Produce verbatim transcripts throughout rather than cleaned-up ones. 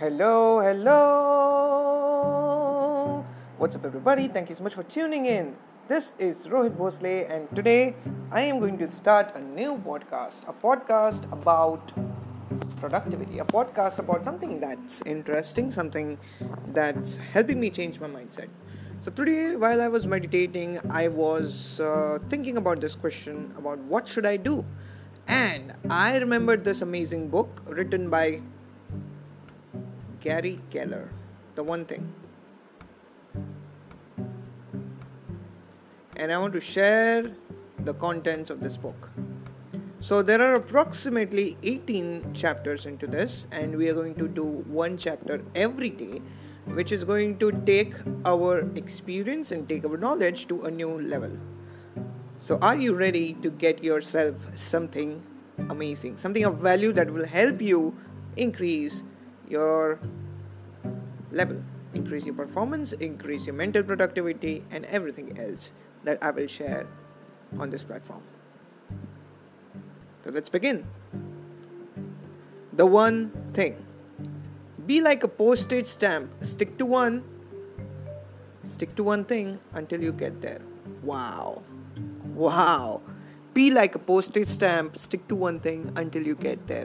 Hello, hello. What's up, everybody? Thank you so much for tuning in. This is Rohit Bhosle, and today I am going to start a new podcast, a podcast about productivity, a podcast about something that's interesting, something that's helping me change my mindset. So, today, while I was meditating, I was uh, thinking about this question about what should I do? And I remembered this amazing book written by Gary Keller, The One Thing. And I want to share the contents of this book. So there are approximately eighteen chapters into this, and we are going to do one chapter every day, which is going to take our experience and take our knowledge to a new level. So are you ready to get yourself something amazing, something of value that will help you increase your level, increase your performance, increase your mental productivity, and everything else that I will share on this platform. So let's begin. The one thing. Be like a postage stamp. Stick to one. Stick to one thing until you get there. Wow. Wow. Be like a postage stamp. Stick to one thing until you get there.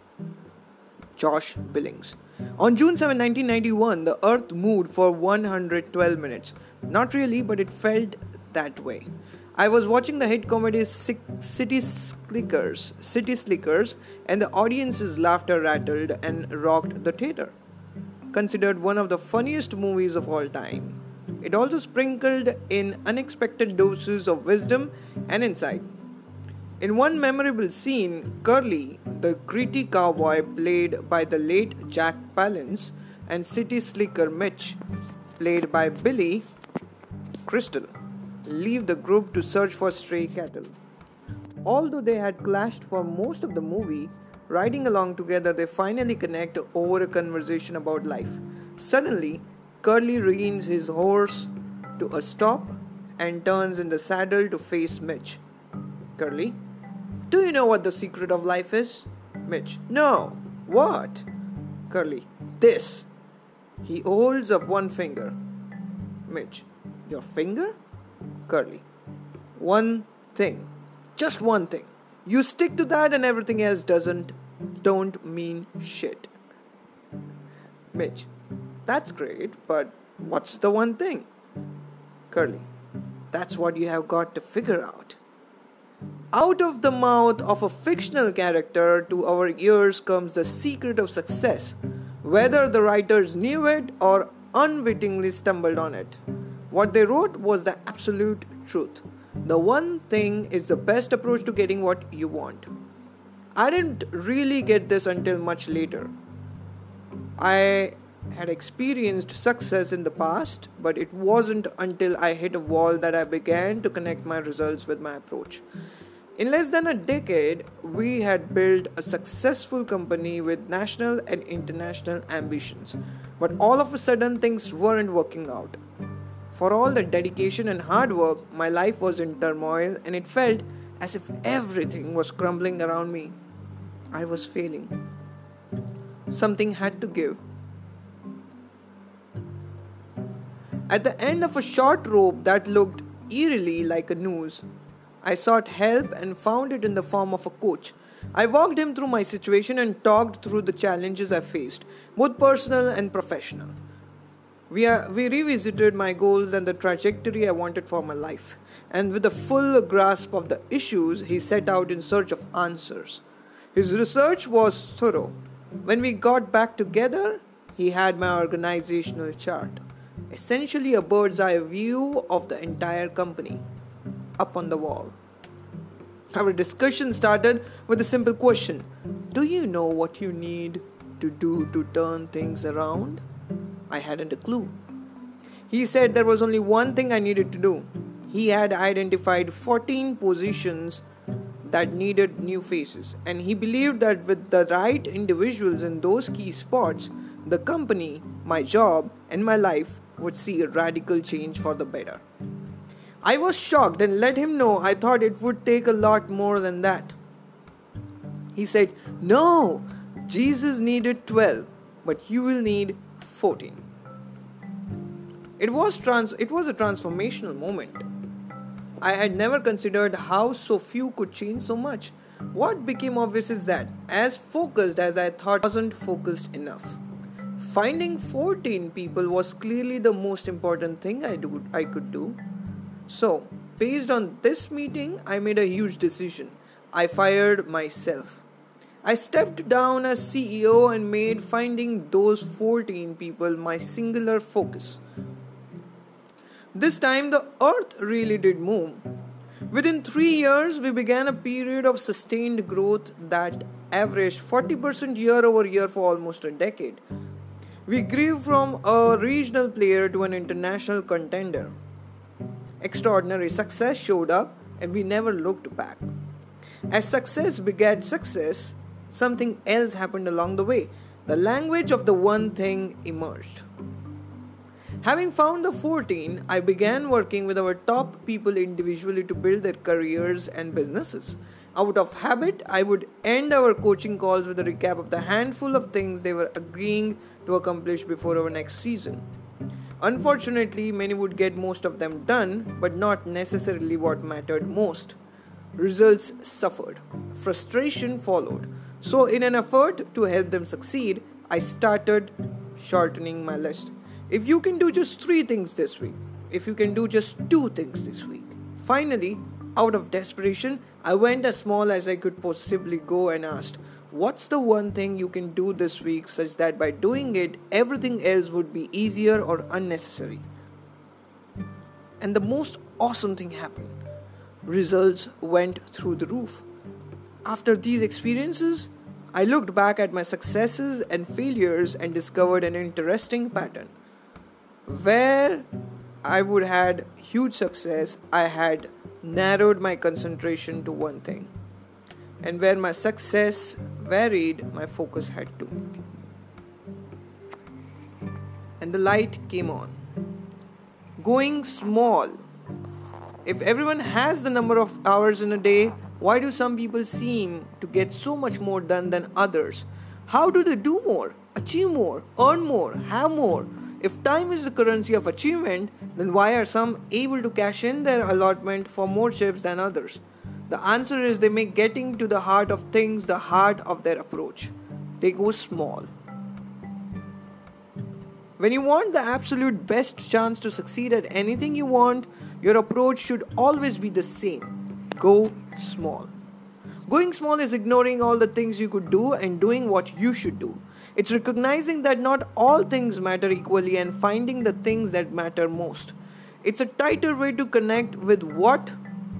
Josh Billings. On June seventh, nineteen ninety-one, the Earth moved for one hundred twelve minutes. Not really, but it felt that way. I was watching the hit comedy City Slickers, City Slickers, and the audience's laughter rattled and rocked the theater. Considered one of the funniest movies of all time. It also sprinkled in unexpected doses of wisdom and insight. In one memorable scene, Curly, the gritty cowboy played by the late Jack Palance, and City Slicker Mitch, played by Billy Crystal, leave the group to search for stray cattle. Although they had clashed for most of the movie, riding along together they finally connect over a conversation about life. Suddenly, Curly reins his horse to a stop and turns in the saddle to face Mitch. Curly: "Do you know what the secret of life is?" Mitch: "No. What?" Curly: "This." He holds up one finger. Mitch: "Your finger?" Curly: "One thing. Just one thing. You stick to that and everything else doesn't, don't mean shit." Mitch: "That's great, but what's the one thing?" Curly: "That's what you have got to figure out." Out of the mouth of a fictional character to our ears comes the secret of success, whether the writers knew it or unwittingly stumbled on it. What they wrote was the absolute truth. The one thing is the best approach to getting what you want. I didn't really get this until much later. I had experienced success in the past, but it wasn't until I hit a wall that I began to connect my results with my approach. In less than a decade, we had built a successful company with national and international ambitions. But all of a sudden, things weren't working out. For all the dedication and hard work, my life was in turmoil and it felt as if everything was crumbling around me. I was failing. Something had to give. At the end of a short rope that looked eerily like a noose, I sought help and found it in the form of a coach. I walked him through my situation and talked through the challenges I faced, both personal and professional. We, are, we revisited my goals and the trajectory I wanted for my life. And with a full grasp of the issues, he set out in search of answers. His research was thorough. When we got back together, he had my organizational chart. Essentially a bird's eye view of the entire company, up on the wall. Our discussion started with a simple question. Do you know what you need to do to turn things around? I hadn't a clue. He said there was only one thing I needed to do. He had identified fourteen positions that needed new faces, and he believed that with the right individuals in those key spots, the company, my job, and my life would see a radical change for the better. I was shocked and let him know I thought it would take a lot more than that. He said, "No, Jesus needed twelve. but you will need fourteen. It was trans it was a transformational moment. I had never considered how so few could change so much. What became obvious is that, as focused as I thought, I wasn't focused enough. Finding fourteen people was clearly the most important thing I, do, I could do. So, based on this meeting, I made a huge decision. I fired myself. I stepped down as C E O and made finding those fourteen people my singular focus. This time the earth really did move. Within three years, we began a period of sustained growth that averaged forty percent year over year for almost a decade. We grew from a regional player to an international contender. Extraordinary success showed up and we never looked back. As success begat success, something else happened along the way. The language of the one thing emerged. Having found the fourteen, I began working with our top people individually to build their careers and businesses. Out of habit, I would end our coaching calls with a recap of the handful of things they were agreeing to accomplish before our next season. Unfortunately, many would get most of them done, but not necessarily what mattered most. Results suffered. Frustration followed. So, in an effort to help them succeed, I started shortening my list. If you can do just three things this week, if you can do just two things this week. Finally, out of desperation, I went as small as I could possibly go and asked, what's the one thing you can do this week such that by doing it, everything else would be easier or unnecessary? And the most awesome thing happened. Results went through the roof. After these experiences, I looked back at my successes and failures and discovered an interesting pattern. Where I would had huge success, I had narrowed my concentration to one thing. And where my success varied, my focus had to. And the light came on. Going small. If everyone has the number of hours in a day, why do some people seem to get so much more done than others? How do they do more, achieve more, earn more, have more? If time is the currency of achievement, then why are some able to cash in their allotment for more chips than others? The answer is they make getting to the heart of things the heart of their approach. They go small. When you want the absolute best chance to succeed at anything you want, your approach should always be the same. Go small. Going small is ignoring all the things you could do and doing what you should do. It's recognizing that not all things matter equally and finding the things that matter most. It's a tighter way to connect with what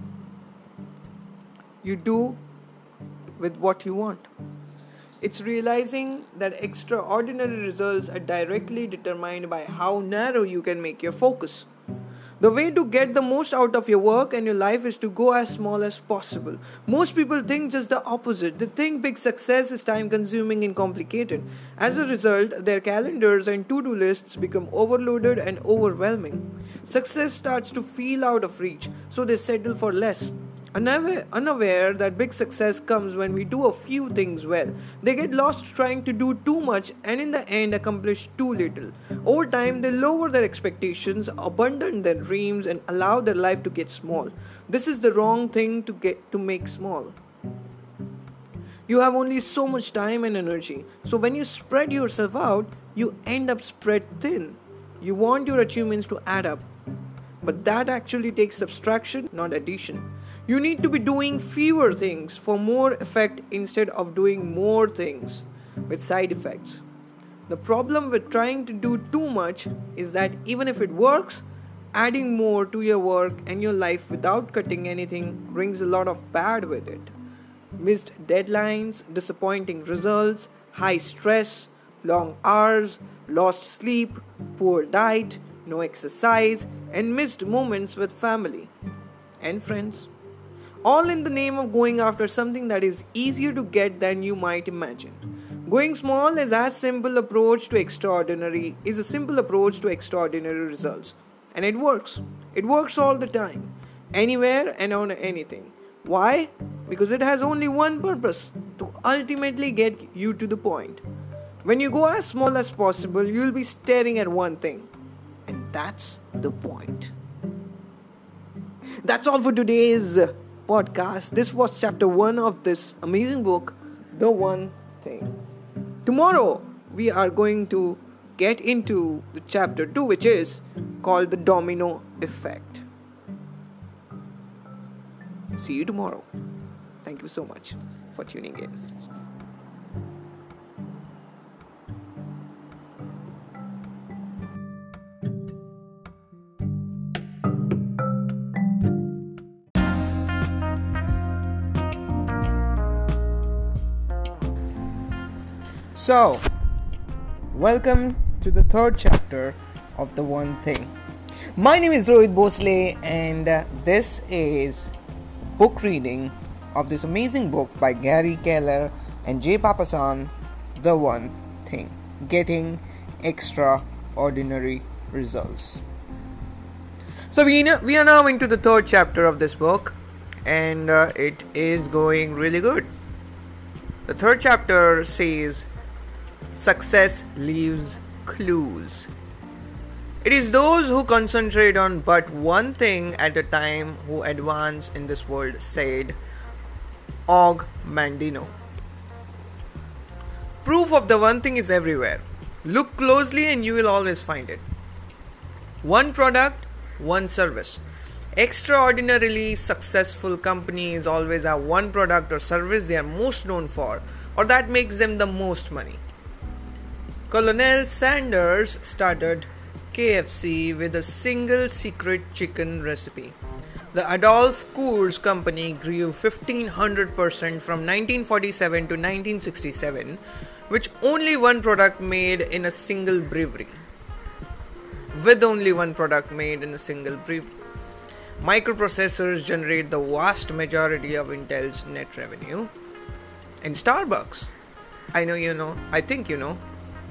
you do with what you want. It's realizing that extraordinary results are directly determined by how narrow you can make your focus. The way to get the most out of your work and your life is to go as small as possible. Most people think just the opposite. They think big success is time consuming and complicated. As a result, their calendars and to-do lists become overloaded and overwhelming. Success starts to feel out of reach, so they settle for less. Unaware, unaware that big success comes when we do a few things well. They get lost trying to do too much and in the end accomplish too little. Over time, they lower their expectations, abandon their dreams and allow their life to get small. This is the wrong thing to get to make small. You have only so much time and energy. So when you spread yourself out, you end up spread thin. You want your achievements to add up. But that actually takes subtraction, not addition. You need to be doing fewer things for more effect instead of doing more things with side effects. The problem with trying to do too much is that even if it works, adding more to your work and your life without cutting anything brings a lot of bad with it. Missed deadlines, disappointing results, high stress, long hours, lost sleep, poor diet, no exercise, and missed moments with family and friends. All in the name of going after something that is easier to get than you might imagine. Going small is as simple approach to extraordinary is a simple approach to extraordinary results. And it works. It works all the time. Anywhere and on anything. Why? Because it has only one purpose, to ultimately get you to the point. When you go as small as possible, you'll be staring at one thing. And that's the point. That's all for today's podcast. This was chapter one of this amazing book, The One Thing. Tomorrow, we are going to get into the chapter two, which is called The Domino Effect. See you tomorrow. Thank you so much for tuning in. So, welcome to the third chapter of The One Thing. My name is Rohit Bhosle, and uh, this is book reading of this amazing book by Gary Keller and Jay Papasan, The One Thing, Getting Extraordinary Results. So we, know, we are now into the third chapter of this book, and uh, it is going really good. The third chapter says, success leaves clues. It is those who concentrate on but one thing at a time who advance in this world, said Og Mandino. Proof of the one thing is everywhere. Look closely and you will always find it. One product, one service. Extraordinarily successful companies always have one product or service they are most known for, or that makes them the most money. Colonel Sanders started K F C with a single secret chicken recipe. The Adolph Coors company grew fifteen hundred percent from nineteen forty-seven to nineteen sixty-seven, which only one product made in a single brewery. With only one product made in a single brewery. Microprocessors generate the vast majority of Intel's net revenue. And Starbucks, I know you know, I think you know.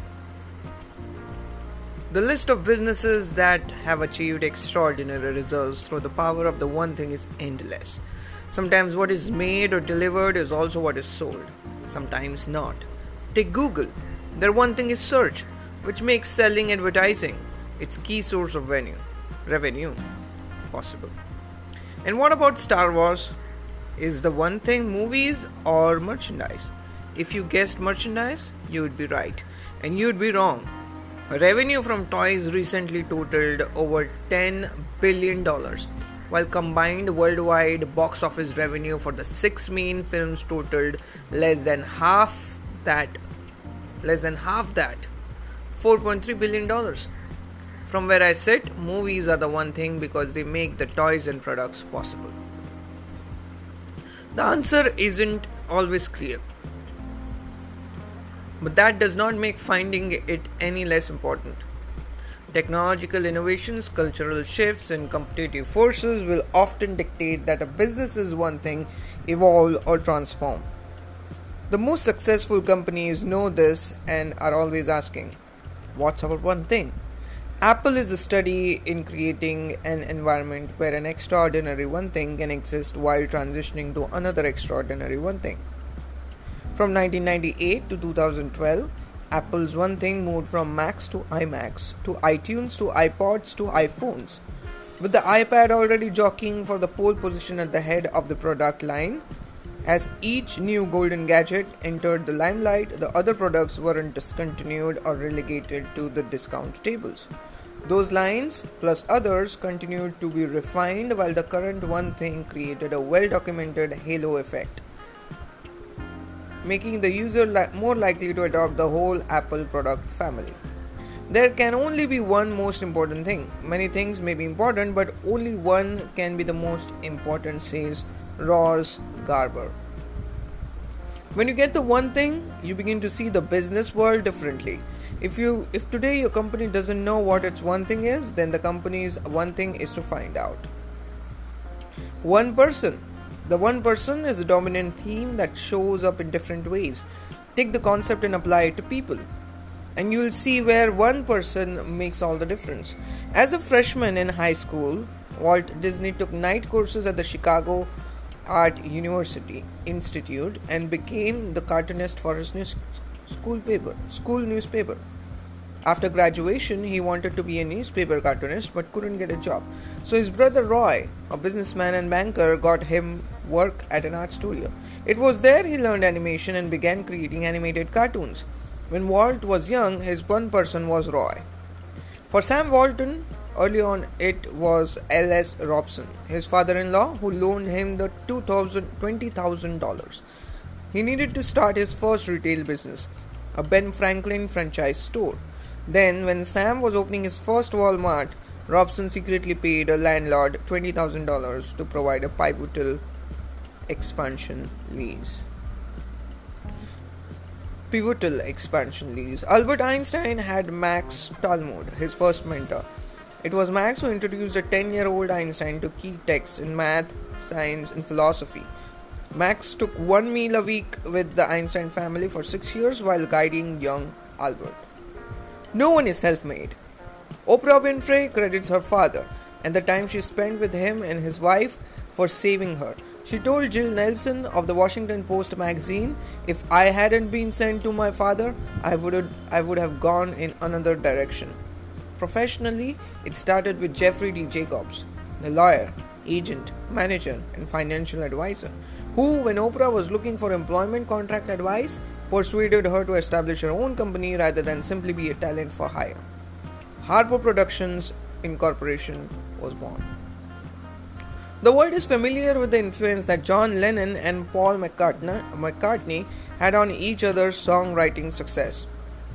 The list of businesses that have achieved extraordinary results through the power of the one thing is endless. Sometimes what is made or delivered is also what is sold. Sometimes not. Take Google. Their one thing is search, which makes selling advertising its key source of revenue, revenue possible. And what about Star Wars? Is the one thing movies or merchandise? If you guessed merchandise, you would be right. And you would be wrong. Revenue from toys recently totaled over ten billion dollars, while combined worldwide box office revenue for the six main films totaled less than half that, less than half that, four point three billion dollars. From where I sit, movies are the one thing because they make the toys and products possible. The answer isn't always clear. But that does not make finding it any less important. Technological innovations, cultural shifts, and competitive forces will often dictate that a business's one thing evolve or transform. The most successful companies know this and are always asking, what's our one thing? Apple is a study in creating an environment where an extraordinary one thing can exist while transitioning to another extraordinary one thing. From nineteen ninety-eight to two thousand twelve, Apple's one thing moved from Macs to iMacs, to iTunes to iPods to iPhones. With the iPad already jockeying for the pole position at the head of the product line, as each new golden gadget entered the limelight, the other products weren't discontinued or relegated to the discount tables. Those lines, plus others, continued to be refined while the current one thing created a well-documented halo effect, making the user li- more likely to adopt the whole Apple product family. There can only be one most important thing. Many things may be important, but only one can be the most important, says Ross Garber. When you get the one thing, you begin to see the business world differently. If you, if today your company doesn't know what its one thing is, then the company's one thing is to find out. One person. The one person is a dominant theme that shows up in different ways. Take the concept and apply it to people, and you will see where one person makes all the difference. As a freshman in high school, Walt Disney took night courses at the Chicago Art University Institute and became the cartoonist for his new school paper, school newspaper. After graduation, he wanted to be a newspaper cartoonist but couldn't get a job. So his brother Roy, a businessman and banker, got him work at an art studio. It was there he learned animation and began creating animated cartoons. When Walt was young, his one person was Roy. For Sam Walton, early on it was L S Robson, his father-in-law, who loaned him the twenty thousand dollars. He needed to start his first retail business, a Ben Franklin franchise store. Then, when Sam was opening his first Walmart, Robson secretly paid a landlord twenty thousand dollars to provide a pivotal expansion lease. Pivotal expansion lease. Albert Einstein had Max Talmud, his first mentor. It was Max who introduced a ten-year-old Einstein to key texts in math, science, and philosophy. Max took one meal a week with the Einstein family for six years while guiding young Albert. No one is self-made. Oprah Winfrey credits her father and the time she spent with him and his wife for saving her. She told Jill Nelson of the Washington Post magazine, "If I hadn't been sent to my father, I would I would have gone in another direction." Professionally, it started with Jeffrey D. Jacobs, the lawyer, agent, manager, and financial advisor, who, when Oprah was looking for employment contract advice, persuaded her to establish her own company rather than simply be a talent for hire. Harpo Productions Incorporation was born. The world is familiar with the influence that John Lennon and Paul McCartney had on each other's songwriting success.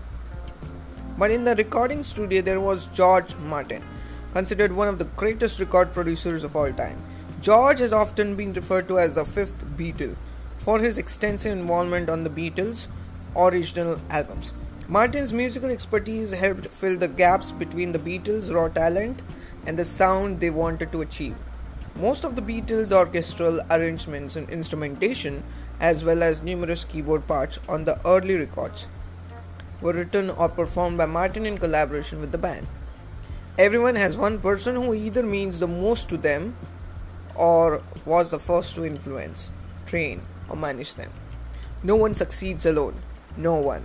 But in the recording studio, there was George Martin, considered one of the greatest record producers of all time. George has often been referred to as the fifth Beatle for his extensive involvement on the Beatles' original albums. Martin's musical expertise helped fill the gaps between the Beatles' raw talent and the sound they wanted to achieve. Most of the Beatles' orchestral arrangements and instrumentation, as well as numerous keyboard parts on the early records, were written or performed by Martin in collaboration with the band. Everyone has one person who either means the most to them or was the first to influence, train, or manage them. No one succeeds alone. No one.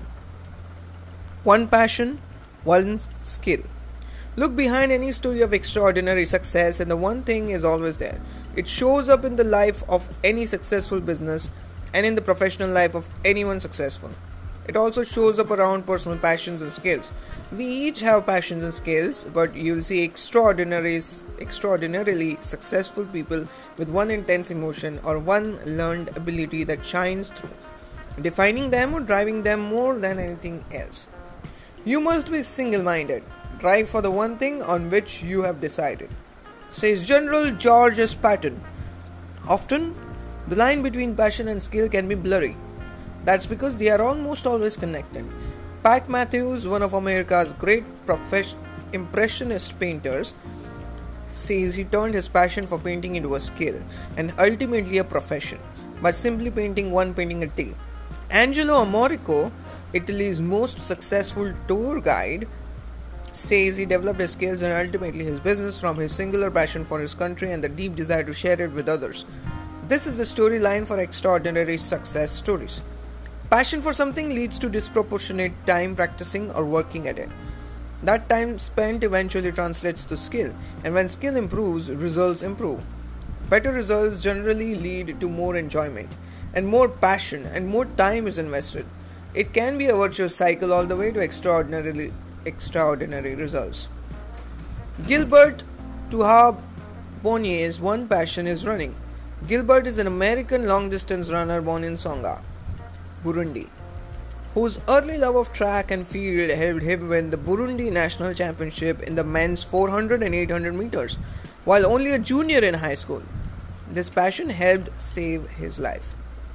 One passion, one skill. Look behind any story of extraordinary success, and the one thing is always there. It shows up in the life of any successful business and in the professional life of anyone successful. It also shows up around personal passions and skills. We each have passions and skills, but you'll see extraordinary, extraordinarily successful people with one intense emotion or one learned ability that shines through, defining them or driving them more than anything else. You must be single-minded. Drive for the one thing on which you have decided, says General George S. Patton. Often, the line between passion and skill can be blurry. That's because they are almost always connected. Pat Matthews, one of America's great profes- impressionist painters, says he turned his passion for painting into a skill and ultimately a profession by simply painting one painting a day. Angelo Amorico, Italy's most successful tour guide, says he developed his skills and ultimately his business from his singular passion for his country and the deep desire to share it with others. This is the storyline for extraordinary success stories. Passion for something leads to disproportionate time practicing or working at it. That time spent eventually translates to skill, and when skill improves, results improve. Better results generally lead to more enjoyment, and more passion and more time is invested. It can be a virtuous cycle all the way to extraordinarily extraordinary results. Gilbert Tuhar-Bonnier's one passion is running. Gilbert is an American long-distance runner born in Songa, Burundi, whose early love of track and field helped him win the Burundi National Championship in the men's four hundred and eight hundred meters, while only a junior in high school. This passion helped save his life.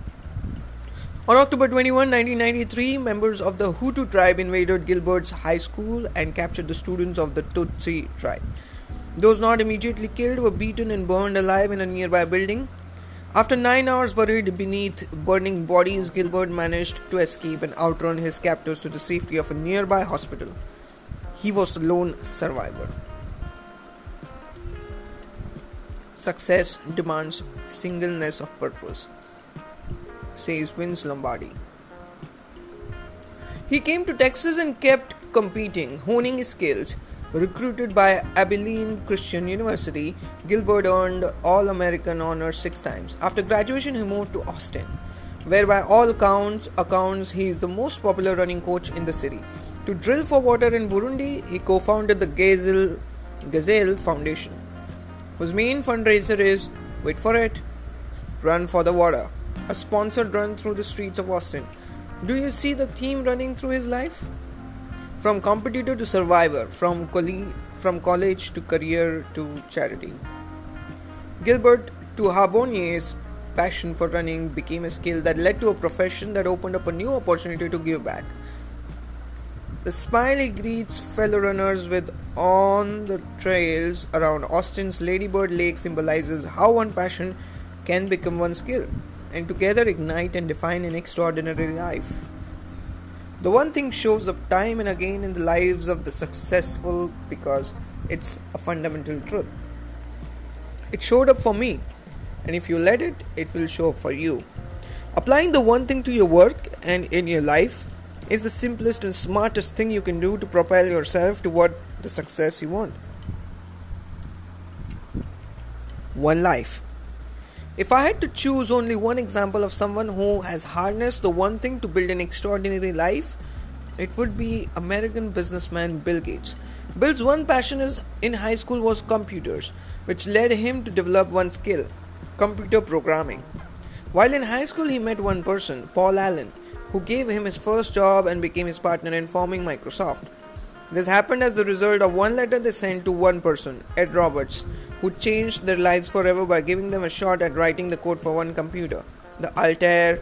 On October twenty-first, nineteen ninety-three, members of the Hutu tribe invaded Gilbert's high school and captured the students of the Tutsi tribe. Those not immediately killed were beaten and burned alive in a nearby building. After nine hours buried beneath burning bodies, Gilbert managed to escape and outrun his captors to the safety of a nearby hospital. He was the lone survivor. Success demands singleness of purpose, says Vince Lombardi. He came to Texas and kept competing, honing his skills. Recruited by Abilene Christian University, Gilbert earned All-American honors six times. After graduation, he moved to Austin, where by all accounts, accounts he is the most popular running coach in the city. To drill for water in Burundi, he co-founded the Gazelle, Gazelle Foundation, whose main fundraiser is, wait for it, Run for the Water, a sponsored run through the streets of Austin. Do you see the theme running through his life? From competitor to survivor, from, coll- from college to career to charity. Gilbert to Harbonnier's passion for running became a skill that led to a profession that opened up a new opportunity to give back. The smile he greets fellow runners with on the trails around Austin's Lady Bird Lake symbolizes how one passion can become one skill, and together ignite and define an extraordinary life. The one thing shows up time and again in the lives of the successful because it's a fundamental truth. It showed up for me, and if you let it, it will show up for you. Applying the one thing to your work and in your life is the simplest and smartest thing you can do to propel yourself toward the success you want. One life. If I had to choose only one example of someone who has harnessed the one thing to build an extraordinary life, it would be American businessman Bill Gates. Bill's one passion is in high school was computers, which led him to develop one skill, computer programming. While in high school, he met one person, Paul Allen, who gave him his first job and became his partner in forming Microsoft. This happened as the result of one letter they sent to one person, Ed Roberts, who changed their lives forever by giving them a shot at writing the code for one computer, the Altair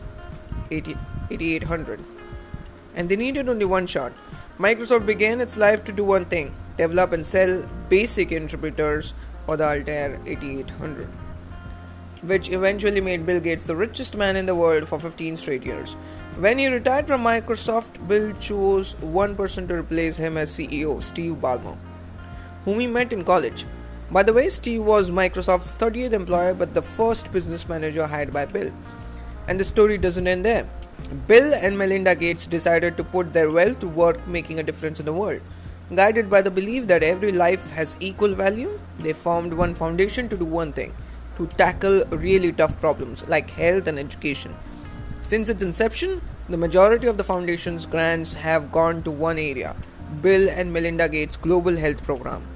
eighty-eight hundred. And they needed only one shot. Microsoft began its life to do one thing, develop and sell basic interpreters for the Altair eighty-eight hundred, which eventually made Bill Gates the richest man in the world for fifteen straight years. When he retired from Microsoft, Bill chose one person to replace him as C E O, Steve Ballmer, whom he met in college. By the way, Steve was Microsoft's thirtieth employee but the first business manager hired by Bill. And the story doesn't end there. Bill and Melinda Gates decided to put their wealth to work making a difference in the world. Guided by the belief that every life has equal value, they formed one foundation to do one thing, to tackle really tough problems like health and education. Since its inception, the majority of the foundation's grants have gone to one area, Bill and Melinda Gates' Global Health Program.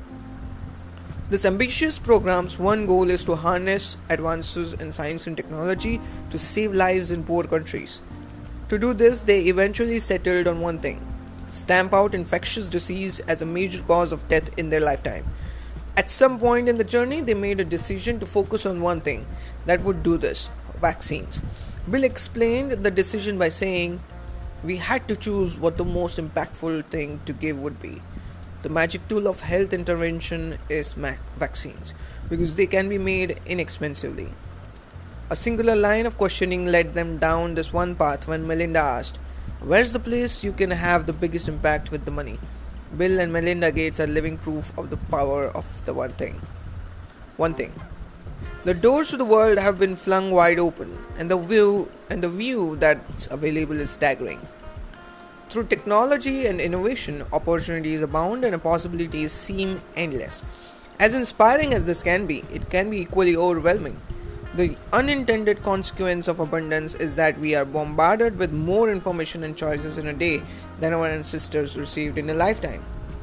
This ambitious program's one goal is to harness advances in science and technology to save lives in poor countries. To do this, they eventually settled on one thing: stamp out infectious disease as a major cause of death in their lifetime. At some point in the journey, they made a decision to focus on one thing that would do this: vaccines. Bill explained the decision by saying, "We had to choose what the most impactful thing to give would be. The magic tool of health intervention is mac- vaccines, because they can be made inexpensively." A singular line of questioning led them down this one path when Melinda asked, "Where's the place you can have the biggest impact with the money?" Bill and Melinda Gates are living proof of the power of the one thing. One thing. The doors to the world have been flung wide open, and the view and the view that's available is staggering. Through technology and innovation, opportunities abound and possibilities seem endless. As inspiring as this can be, it can be equally overwhelming. The unintended consequence of abundance is that we are bombarded with more information and choices in a day than our ancestors received in a lifetime.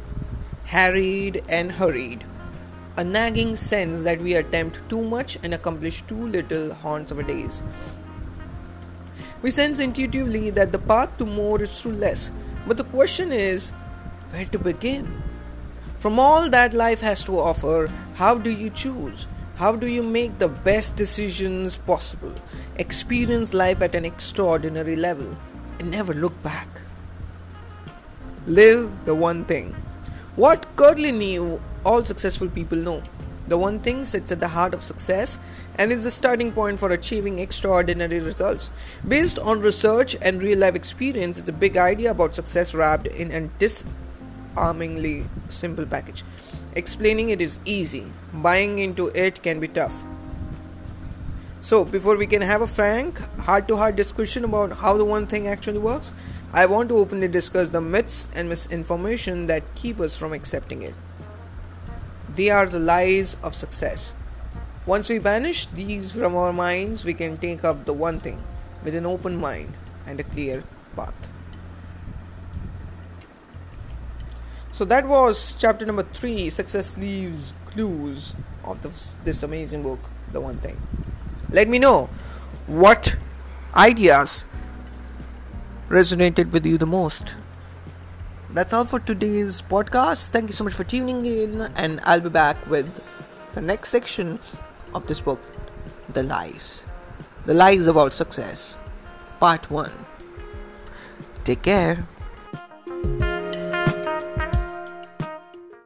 Harried and hurried. A nagging sense that we attempt too much and accomplish too little haunts our days. We sense intuitively that the path to more is through less, but the question is, where to begin? From all that life has to offer, how do you choose? How do you make the best decisions possible? Experience life at an extraordinary level and never look back. Live the one thing. What Curly knew, all successful people know. The one thing sits at the heart of success and is the starting point for achieving extraordinary results. Based on research and real-life experience, it's a big idea about success wrapped in a disarmingly simple package. Explaining it is easy. Buying into it can be tough. So, before we can have a frank, heart to heart discussion about how the one thing actually works, I want to openly discuss the myths and misinformation that keep us from accepting it. They are the lies of success. Once we banish these from our minds, we can take up the one thing with an open mind and a clear path. So that was chapter number three, Success Leaves Clues, of this, this amazing book, The One Thing. Let me know what ideas resonated with you the most. That's all for today's podcast. Thank you so much for tuning in, and I'll be back with the next section of this book, The Lies. The Lies About Success, Part one. Take care.